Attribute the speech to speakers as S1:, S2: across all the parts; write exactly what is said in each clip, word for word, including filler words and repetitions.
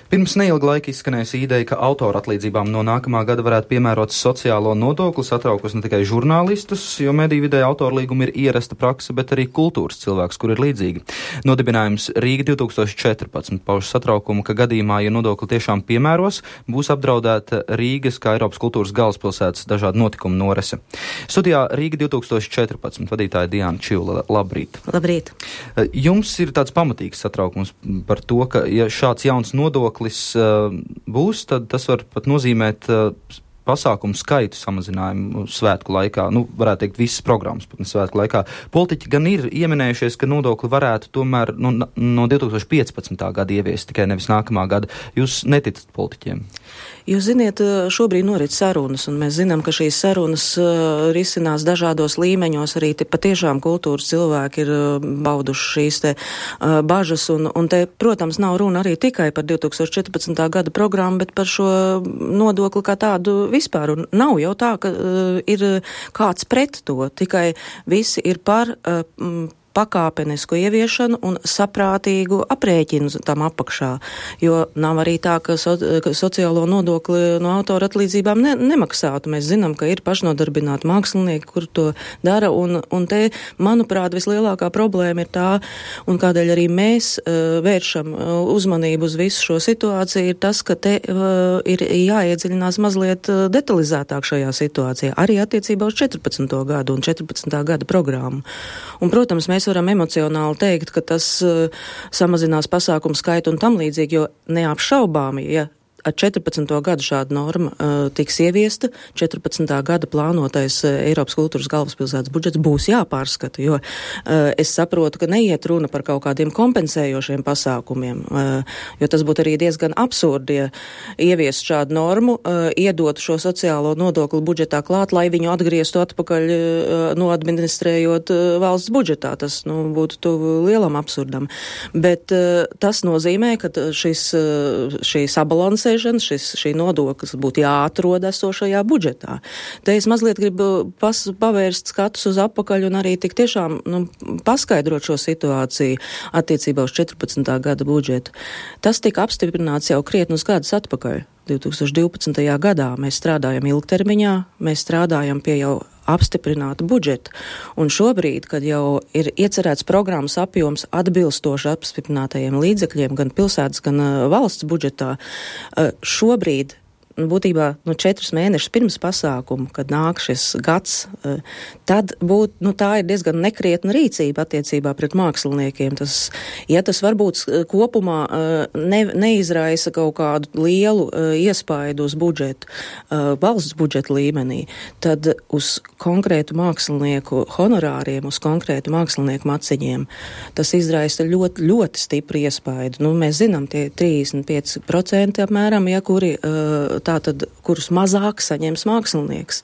S1: Pirms neilga laika izskanējusi ideja, ka autora atlīdzībām no nākamā gada varētu piemērot sociālo nodokli, satraukus ne tikai žurnālistus, jo mediju vidē autora līguma ir ierasta praksa, bet arī kultūras cilvēks, kur ir līdzīgi. Nodibinājums Rīga divi tūkstoši četrpadsmit pauž satraukumu, ka gadījumā, ja nodokli tiešām piemēros, būs apdraudēta Rīgas kā Eiropas kultūras galvaspilsētas dažādu notikumu norese. Studijā Rīga divi tūkstoši četrpadsmit vadītāja Diana Čivula. Labrīt.
S2: Labrīt.
S1: Jums ir tāds pamatīgs satraukums par to, ka ja šāds jauns nodoklis uh, būs, tad tas var pat nozīmēt uh, pasākumu skaitu samazinājumu svētku laikā, nu, varētu teikt, visas programmas pat ne svētku laikā. Politiķi gan ir ieminējušies, ka nodokli varētu tomēr nu, no divi tūkstoši piecpadsmitā gada ieviest, tikai nevis nākamā gada. Jūs neticat politiķiem?
S2: Jūs ziniet, šobrīd norit sarunas, un mēs zinām, ka šīs sarunas uh, risinās dažādos līmeņos, arī te patiešām kultūras cilvēki ir uh, bauduši šīs te uh, bažas, un, un te, protams, nav runa arī tikai par divi tūkstoši četrpadsmitā gada programmu, bet par šo nodokli kā tādu vispār, un nav jau tā, ka uh, ir kāds pret to, tikai visi ir par uh, m, pakāpenisku ieviešanu un saprātīgu aprēķinu tam apakšā, jo nav arī tā, ka, so, ka sociālo nodokli no autora atlīdzībām ne, nemaksātu. Mēs zinām, ka ir pašnodarbināti mākslinieki, kur to dara, un, un te, manuprāt, vislielākā problēma ir tā, un kādēļ arī mēs uh, vēršam uh, uzmanību uz visu šo situāciju, ir tas, ka te uh, ir jāiedziļinās mazliet uh, detalizētāk šajā situācijā, arī attiecībā uz četrpadsmito gadu un četrpadsmitā gada programmu. Un, protams, mēs varam emocionāli teikt, ka tas uh, samazinās pasākumu skaitu un tam līdzīgi, jo neapšaubāmi, ja ar četrpadsmito gadu šāda norma uh, tiks ieviesta, četrpadsmitā gada plānotais uh, Eiropas kultūras galvaspilsētas budžets būs jāpārskata, jo uh, es saprotu, ka neiet runa par kaut kādiem kompensējošiem pasākumiem, uh, jo tas būtu arī diezgan absurdi, ja ieviest šādu normu, uh, iedot šo sociālo nodokli budžetā klāt, lai viņu atgrieztu atpakaļ, uh, noadministrējot uh, valsts budžetā. Tas, nu, būtu tuvu lielam absurdam. Bet uh, tas nozīmē, ka šis, uh, šī sabalansē Šis, šī nodoklis būtu jāatrod esošajā budžetā. Te es mazliet gribu pas, pavērst skatus uz apakaļ un arī tik tiešām nu, paskaidrot šo situāciju attiecībā uz četrpadsmitā gada budžetu. Tas tika apstiprināts jau krietnus gadus atpakaļ. divi tūkstoši divpadsmitajā gadā mēs strādājam ilgtermiņā, mēs strādājam pie jau apstiprinātu budžetu. Un šobrīd, kad jau ir iecerēts programmas apjoms atbilstoši apstiprinātajiem līdzekļiem gan pilsētas, gan uh, valsts budžetā, uh, šobrīd būtībā nu, četrus mēnešus pirms pasākumu, kad nāk šis gads, uh, tad būt, nu, tā ir diezgan nekrietna rīcība attiecībā pret māksliniekiem. Tas, ja tas varbūt kopumā uh, ne, neizraisa kaut kādu lielu uh, iespaidu uz budžetu, uh, valsts budžeta līmenī, tad uz konkrētu mākslinieku honorāriem, uz konkrētu mākslinieku maciņiem, tas izraisa ļoti, ļoti stipru iespaidu. Nu, mēs zinām, tie trīsdesmit pieci procenti apmēram, ja kuri uh, tātad, kurus mazāk saņems mākslinieks.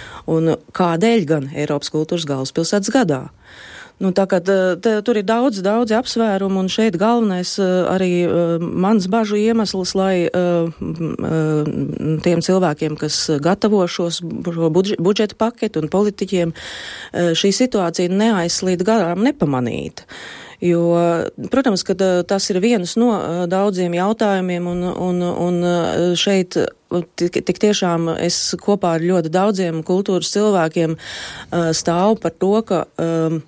S2: Un kādēļ gan Eiropas kultūras galvaspilsētas gadā? Nu, tā kā te, tur ir daudz, daudz apsvērumu, un šeit galvenais uh, arī uh, mans bažu iemesls, lai uh, uh, tiem cilvēkiem, kas gatavo šos budžeta paketu un politiķiem, uh, šī situācija neaizslīd garām nepamanīta. Jo, protams, ka tas ir viens no daudziem jautājumiem, un, un, un šeit tik, tik tiešām es kopā ar ļoti daudziem kultūras cilvēkiem stāvu par to, ka um,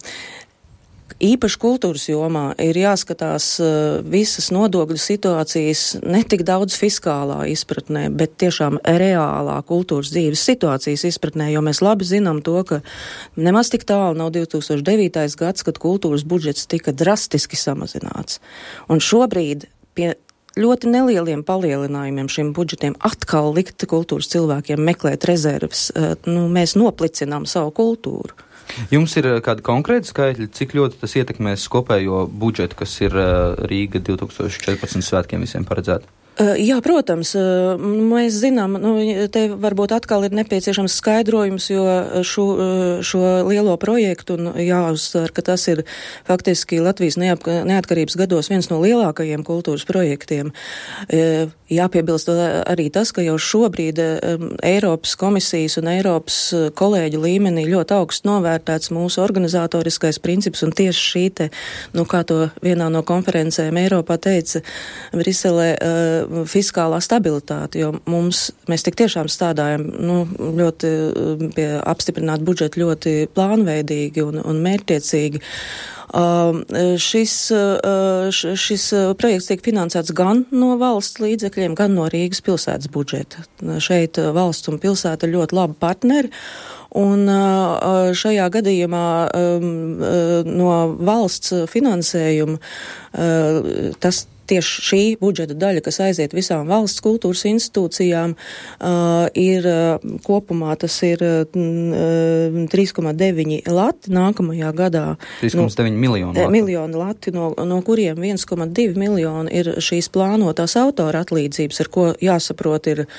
S2: īpaši kultūras jomā ir jāskatās uh, visas nodokļu situācijas ne tik daudz fiskālā izpratnē, bet tiešām reālā kultūras dzīves situācijas izpratnē, jo mēs labi zinām to, ka nemaz tik tālu nav divi tūkstoši devītais gads, kad kultūras budžets tika drastiski samazināts. Un šobrīd pie ļoti nelieliem palielinājumiem šiem budžetiem atkal likt kultūras cilvēkiem meklēt rezerves. Uh, nu, mēs noplicinām savu kultūru.
S1: Jums ir kādi konkrēti skaitļi, cik ļoti tas ietekmēs kopējo budžetu, kas ir Rīga divi tūkstoši četrpadsmit svētkiem visiem paredzēta?
S2: Jā, protams, mēs zinām, nu, te varbūt atkal ir nepieciešams skaidrojums, jo šo, šo lielo projektu, un jāuzsver, ka tas ir faktiski Latvijas neatkarības gados viens no lielākajiem kultūras projektiem. Jāpiebilst arī tas, ka jau šobrīd Eiropas komisijas un Eiropas kolēģu līmenī ļoti augstu novērtēts mūsu organizatoriskais princips, un tieši šī te, nu, kā to vienā no konferencēm Eiropā teica, Briselē, uh, fiskālā stabilitāte, jo mums, mēs tik tiešām strādājam, nu, ļoti pie apstiprināt budžetu ļoti plānveidīgi un, un mērķtiecīgi. Uh, šis, uh, šis projekts tiek finansēts gan no valsts līdzekļiem, gan no Rīgas pilsētas budžeta. Šeit valsts un pilsēta ir ļoti labi partneri, un uh, šajā gadījumā um, uh, no valsts finansējuma uh, tas tieši šī budžeta daļa, kas aiziet visām valsts kultūras institūcijām, uh, ir uh, kopumā tas ir uh, trīs komats deviņi lati nākamajā gadā.
S1: trīs komats deviņi miljoni lati.
S2: Miljoni lati, no, no kuriem viens komats divi miljoni ir šīs plānotās autora atlīdzības, ar ko jāsaprot ir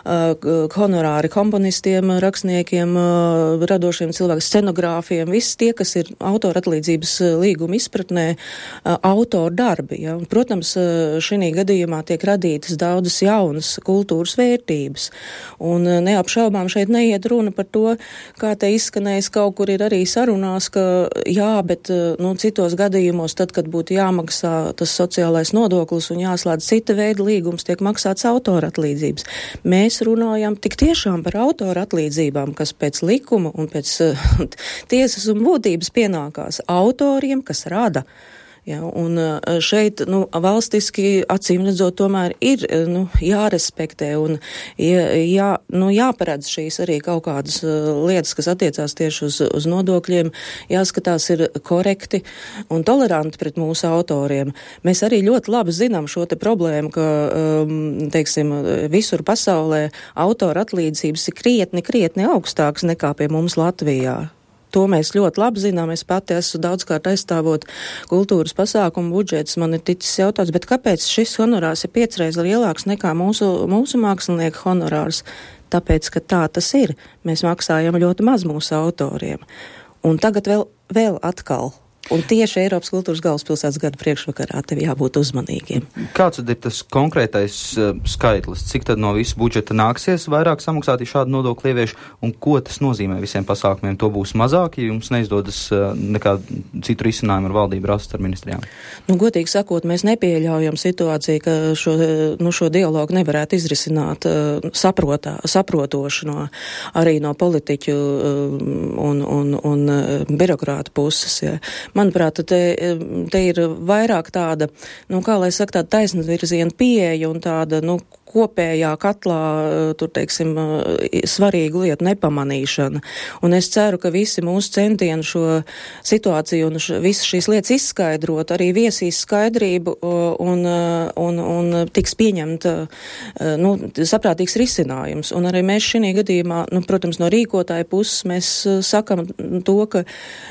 S2: uh, honorāri komponistiem, rakstniekiem, uh, radošiem cilvēkiem, scenogrāfiem, visi tie, kas ir autora atlīdzības līguma izpratnē, uh, autora darbi. Ja? Un, protams, šī gadījumā tiek radītas daudzas jaunas kultūras vērtības. Un neapšaubām šeit neiet runa par to, kā te izskanējis kaut kur ir arī sarunās, ka jā, bet nu, citos gadījumos, tad, kad būtu jāmaksā tas sociālais nodoklis un jāslēdz cita veida līgums, tiek maksāts autora atlīdzības. Mēs runājam tik tiešām par autora atlīdzībām, kas pēc likuma un pēc uh, tiesas un būtības pienākās autoriem, kas rada. Ja, un šeit, nu, valstiski acīm redzot, tomēr ir, nu, jārespektē un jā, jā, nu, jāparedz šīs arī kaut kādas lietas, kas attiecās tieši uz, uz nodokļiem, jāskatās ir korekti un toleranti pret mūsu autoriem. Mēs arī ļoti labi zinām šo te problēmu, ka, teiksim, visur pasaulē autora atlīdzības ir krietni, krietni augstāks nekā pie mums Latvijā. To mēs ļoti labi zinām. Es pati esmu daudzkārt aizstāvot kultūras pasākumu budžetus. Man ir ticis jautāts, bet kāpēc šis honorārs ir piecreiz lielāks nekā mūsu, mūsu mākslinieku honorārs? Tāpēc, ka tā tas ir. Mēs maksājam ļoti maz mūsu autoriem. Un tagad vēl, vēl atkal. Un tieši Eiropas kultūras galvaspilsētas gada priekšvakarā tev jābūt uzmanīgiem.
S1: Kāds tad ir tas konkrētais uh, skaitlis? Cik tad no visu budžeta nāksies vairāk samaksāt šādu nodokļu ieviešanu? Un ko tas nozīmē visiem pasākumiem? To būs mazāk, ja jums neizdodas uh, nekādu citu risinājumu ar valdību rast ar ministrijām?
S2: Nu, godīgi sakot, mēs nepieļaujam situāciju, ka šo, nu, šo dialogu nevarētu izrisināt uh, saprotā, saprotoši no, arī no politiķu uh, un, un, un uh, birokrātu puses. Ja. Manuprāt, te, te ir vairāk tāda, nu, kā lai saka, tāda taisnvirziena pieeja un tāda, nu, kopējā katlā, tur, teiksim, svarīgu lietu nepamanīšana. Un es ceru, ka visi mūsu centieni šo situāciju un š, visas šīs lietas izskaidrot, arī viesīs skaidrību un, un, un tiks pieņemt, nu, saprātīgs risinājums. Un arī mēs šī gadījumā, nu, protams, no rīkotāja puses mēs sakam to, ka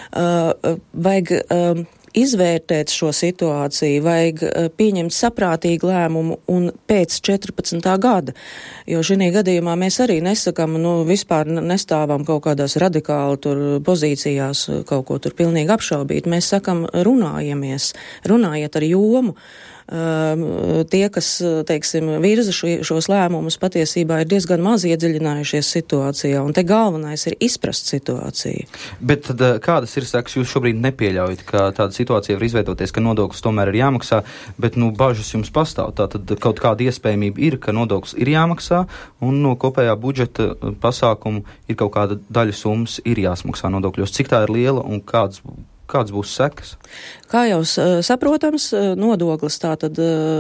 S2: uh, vajag uh, izvērtēt šo situāciju, vajag pieņemt saprātīgu lēmumu un pēc četrpadsmitā gada. Jo šī gadījumā mēs arī nesakam, nu, vispār nestāvam kaut kādās radikāli tur pozīcijās, kaut ko tur pilnīgi apšaubīt. Mēs sakam, runājamies, runājiet ar jomu. Uh, tie, kas, teiksim, virza šo, šos lēmumus, patiesībā ir diezgan maz iedziļinājušies situācijā, un te galvenais ir izprast situāciju.
S1: Bet tad kādas ir sekas? Jūs šobrīd nepieļaujat, ka tāda situācija var izveidoties, ka nodoklis tomēr ir jāmaksā, bet, nu, bažas jums pastāv. Tātad kaut kāda iespējamība ir, ka nodoklis ir jāmaksā, un no kopējā budžeta pasākumu ir kaut kāda daļa summas ir jāsmaksā nodokļos. Cik tā ir liela un kāds Kāds būs sekas?
S2: Kā jau saprotams, nodoklis tātad,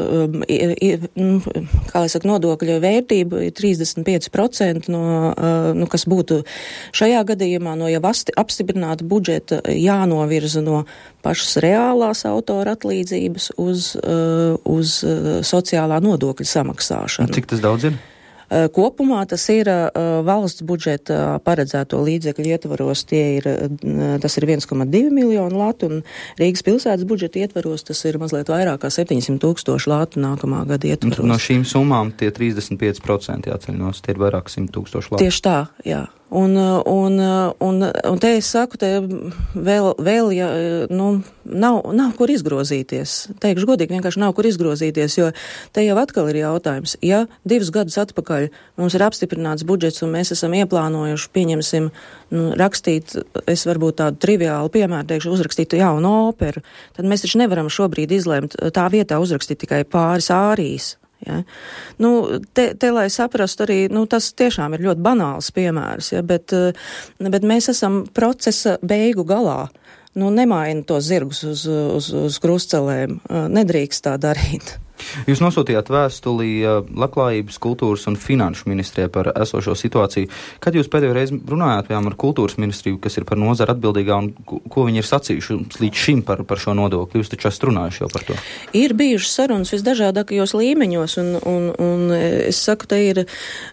S2: kā lai saka, nodokļa vērtība ir trīsdesmit pieci procenti no, nu, kas būtu šajā gadījumā no jau apstiprināta budžeta jānovirza no pašas reālās autora atlīdzības uz, uz sociālā nodokļa samaksāšanu.
S1: Un cik tas daudz ir?
S2: Kopumā tas ir valsts budžeta paredzēto līdzekļu ietvaros, tie ir, tas ir viens komats divi miljonu latu, un Rīgas pilsētas budžeta ietvaros tas ir mazliet vairāk kā septiņsimt tūkstoši latu nākamā gada ietvaros.
S1: No šīm summām tie trīsdesmit pieci procenti jāceļ no, tie ir vairāk simt tūkstoši latu.
S2: Tieši tā, jā. Un, un, un, un te es saku, te vēl, vēl ja, nu, nav, nav kur izgrozīties. Teikšu godīgi, vienkārši nav kur izgrozīties, jo te jau atkal ir jautājums. Ja divus gadus atpakaļ mums ir apstiprināts budžets un mēs esam ieplānojuši, pieņemsim, nu, rakstīt, es varbūt tādu triviālu piemēru teikšu, uzrakstīt jaunu operu, tad mēs taču nevaram šobrīd izlemt tā vietā uzrakstīt tikai pāris ārijas. Ja? Nu, te, te, lai saprastu arī, nu, tas tiešām ir ļoti banāls piemērs, ja? bet, bet mēs esam procesa beigu galā. Nu, nemaina tos zirgus uz, uz, uz krustcelēm. Nedrīkst tā darīt.
S1: Jūs nosūtījāt vēstuli Labklājības, kultūras un finanšu ministrijai par esošo situāciju. Kad jūs pēdējo reizi runājāt piemēram ar kultūras ministriju, kas ir par nozara atbildīgā, un ko viņi ir sacījuši līdz šim par, par šo nodokli? Jūs taču esat runājuši jau par to.
S2: Ir bijušas sarunas visdažādākajos līmeņos, un, un, un es saku, te ir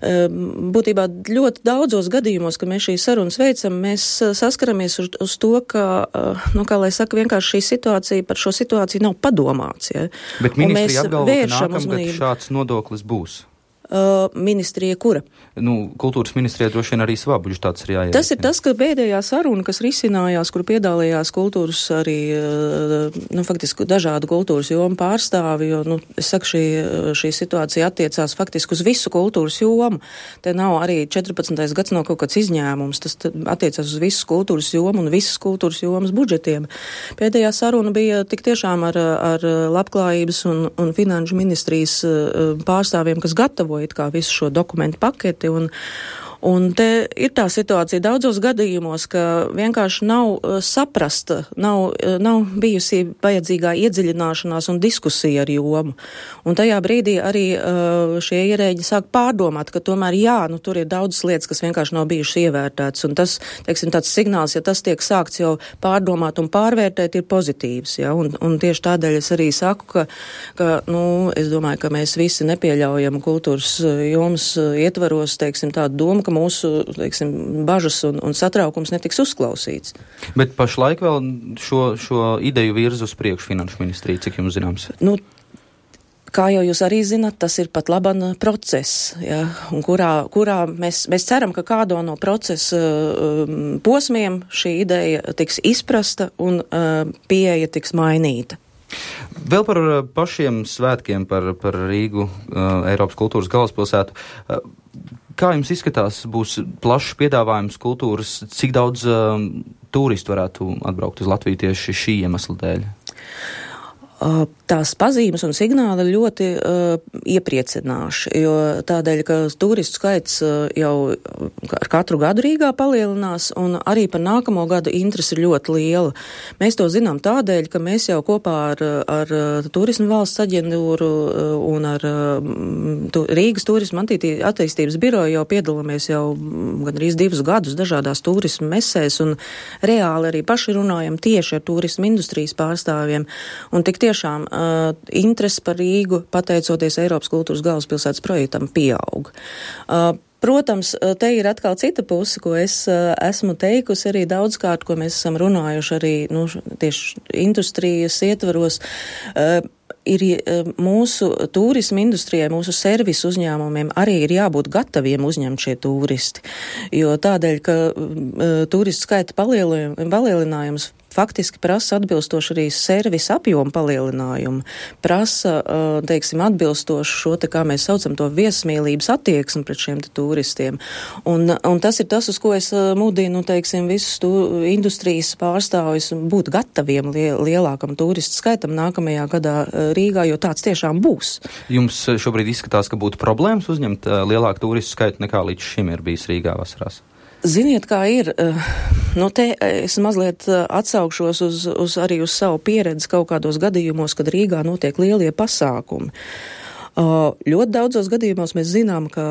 S2: būtībā ļoti daudzos gadījumos, ka mēs šīs sarunas veicam, mēs saskaramies uz, uz to, ka, nu, kā lai saka, vienkārši šī situācija, par šo situāciju nav padomāts. Ja?
S1: Bet ministrija apgalvo, ka nākamgad šāds nodoklis būs.
S2: Uh, ministrija kura?
S1: Nu, kultūras ministrijai droši vien arī savā budžetā tas ir jāiet.
S2: Tas ir tas, ka pēdējā saruna, kas risinājās, kur piedalījās kultūras arī, uh, nu, faktiski dažādu kultūras jomu pārstāvi, jo, nu, es saku, šī, šī situācija attiecās faktiski uz visu kultūras jomu. Te nav arī četrpadsmitais gads nav kaut kāds izņēmums, tas attiecās uz visu kultūras jomu un visas kultūras jomas budžetiem. Pēdējā saruna bija tik tiešām ar, ar Labklājības un, un finanšu ministrijas pārstāvjiem, kas gatavo it kā visu šo dokumentu paketi, un, un te ir tā situācija daudzos gadījumos, ka vienkārši nav uh, saprasta, nav, uh, nav bijusi vajadzīgā iedziļināšanās un diskusija ar jomu. Un tajā brīdī arī uh, šie ierēģi sāk pārdomāt, ka tomēr jā, nu tur ir daudzas lietas, kas vienkārši nav bijušas ievērtētas, un tas, teiksim, tāds signāls, ja tas tiek sākts jau pārdomāt un pārvērtēt, ir pozitīvs, ja, un, un tieši tādēļ es arī saku, ka, ka, nu, es domāju, ka mēs visi nepieļaujam kultūras jomas ietvaros, teiksim, tādu domu, ka mūsu, teiksim, bažas un, un satraukums netiks uzklausīts.
S1: Bet pašlaik vēl šo, šo ideju virza uz priekšu finanšu ministrija, cik jums zināms?
S2: Nu, kā jau jūs arī zināt, tas ir pat laban process, ja, un kurā, kurā mēs, mēs ceram, ka kādo no procesa um, posmiem šī ideja tiks izprasta un uh, pieeja tiks mainīta.
S1: Vēl par pašiem svētkiem, par, par Rīgu, uh, Eiropas kultūras galvaspilsētu. Uh, Kā jums izskatās, būs plašs piedāvājums kultūras, cik daudz uh, turistu varētu atbraukt uz Latviju tieši šī iemesla dēļ?
S2: Uh, tās pazīmes un signāli ļoti uh, iepriecināši, jo tādēļ, ka turistu skaits uh, jau ar katru gadu Rīgā palielinās, un arī par nākamo gadu interesi ir ļoti liela. Mēs to zinām tādēļ, ka mēs jau kopā ar, ar Turismu valsts aģentūru un ar tu, Rīgas turismu attīstības biroju jau piedalāmies jau gandrīz divus gadus dažādās turismu mesēs, un reāli arī paši runājam tieši ar turismu industrijas pārstāvjiem, un tik tiešām uh, interesi par Rīgu, pateicoties Eiropas kultūras galvaspilsētas projektam, pieaug. Uh, Protams, te ir atkal cita puse, ko es uh, esmu teikusi arī daudzkārt, ko mēs esam runājuši arī, nu, tieši industrijas ietvaros. Uh, Ir mūsu turismu industrijai, mūsu servisu uzņēmumiem arī ir jābūt gataviem uzņemt šie turisti, jo tādēļ, ka uh, turistu skaita palielinājums faktiski prasa atbilstoši arī servisa apjomu palielinājumu, prasa, uh, teiksim, atbilstoši šo te, kā mēs saucam, to viesmīlības attieksmi pret šiem te turistiem. Un, un tas ir tas, uz ko es uh, mudinu, teiksim, visus tu, industrijas pārstāvjus būt gataviem lie, lielākam turistu skaitam nākamajā gadā uh, Rīgā, jo tāds tiešām būs.
S1: Jums šobrīd izskatās, ka būtu problēmas uzņemt uh, lielāku turistu skaitu nekā līdz šim ir bijis Rīgā vasarās?
S2: Ziniet, kā ir, nu te es mazliet atsaukšos uz, uz arī uz savu pieredzi kaut kādos gadījumos, kad Rīgā notiek lielie pasākumi. Uh, ļoti daudzos gadījumos mēs zinām, ka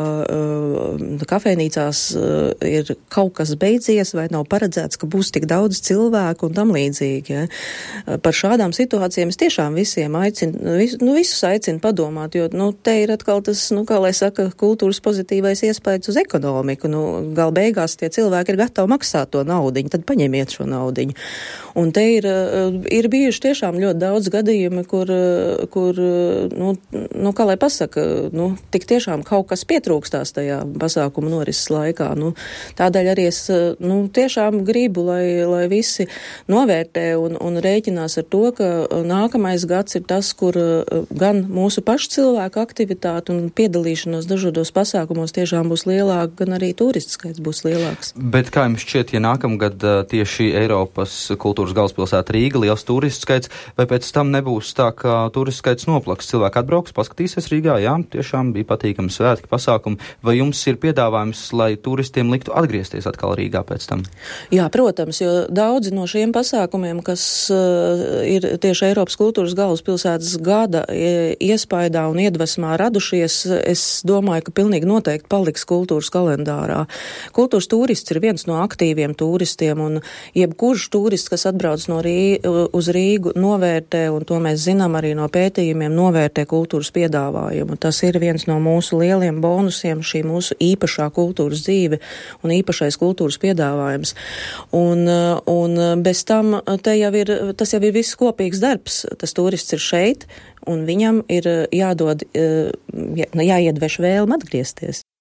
S2: uh, kafejnīcās uh, ir kaut kas beidzies vai nav paredzēts, ka būs tik daudz cilvēku un tam līdzīgi. Ja? Uh, par šādām situācijām es tiešām visiem aicinu, vis, nu visus aicinu padomāt, jo nu, te ir atkal tas, nu kā lai saka, kultūras pozitīvais iespējas uz ekonomiku. Nu, gal beigās tie cilvēki ir gatavi maksāt to naudiņu, tad paņemiet šo naudiņu. Un te ir, uh, ir bijuši tiešām ļoti daudz gadījumi, kur, uh, kur uh, nu, nu kā lai pasaka, nu, tik tiešām kaut kas pietrūkstās tajā pasākuma norises laikā. Nu, tādēļ arī es, nu, tiešām gribu, lai, lai visi novērtē un, un rēķinās ar to, ka nākamais gads ir tas, kur gan mūsu pašu cilvēku aktivitāte un piedalīšanos dažādos pasākumos tiešām būs lielāka, gan arī turistu skaits būs lielāks.
S1: Bet kā jums šķiet, ja nākamgad tieši Eiropas kultūras galvaspilsēta Rīga, liels turistu skaits, vai pēc tam nebūs tā, ka turistu skaits noplaks, cilvēki atbrauks, paskatīsies atgriezties Rīgā, jā, tiešām bija patīkami svētki pasākumi. Vai jums ir piedāvājums, lai turistiem liktu atgriezties atkal Rīgā pēc tam?
S2: Jā, protams, jo daudzi no šiem pasākumiem, kas uh, ir tieši Eiropas kultūras galvaspilsētas gada iespaidā un iedvesmā radušies, es domāju, ka pilnīgi noteikti paliks kultūras kalendārā. Kultūras turists ir viens no aktīviem turistiem, un jebkurš turists, kas atbrauc no Rī, uz Rīgu, novērtē, un to mēs zinām arī no pētījumiem, novērtē kultūras piedāvājumu. Tas ir viens no mūsu lieliem bonusiem, šī mūsu īpašā kultūras dzīve un īpašais kultūras piedāvājums. Un, un bez tam te jau ir, tas jau ir viss kopīgs darbs. Tas turists ir šeit, un viņam ir jādod, jā, jāiedveš vēlme atgriezties.